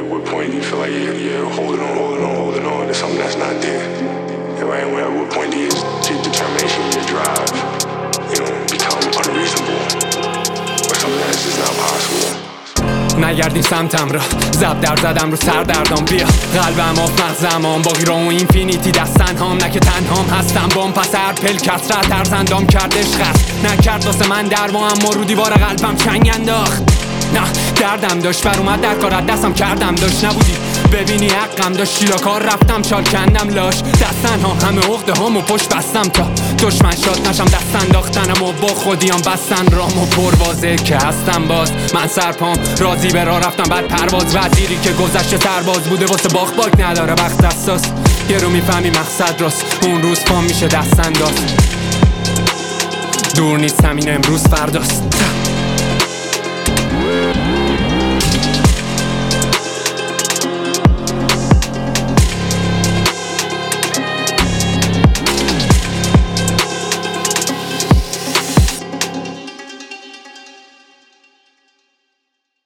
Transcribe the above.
what point do you feel like you're holding on to something that's not there? Right? At what point do your determination, your drive, become unreasonable, or something that's just not possible? نگردیم سمتم را زب در زدم رو سردردان بیا قلبم آف مغزم باقی را و اینفینیتی دستن هم نه که تنهام هستم بام پس هر پل کسرت ارزندام کرد عشق است نکرد واسه من دروا اما رو دیوار قلبم چنگ انداخت نه دردم داشت بر اومد در کارت دستم کردم داشت نبودی ببینی حقم داشت شیلا کار رفتم چال کندم لاش دستن ها همه عقده هامو پشت بستم تا دشمن شاد نشم دست انداختنم و با خودیام بستن رامو پروازه که هستم باز من سرپام راضی به راه رفتم بعد پرواز وزیری که گذشته سرباز بوده واسه باک نداره وقت اساس یه رو میفهمی مقصد راست اون روز پام میشه دست انداز دور نیست همین امروز فرداست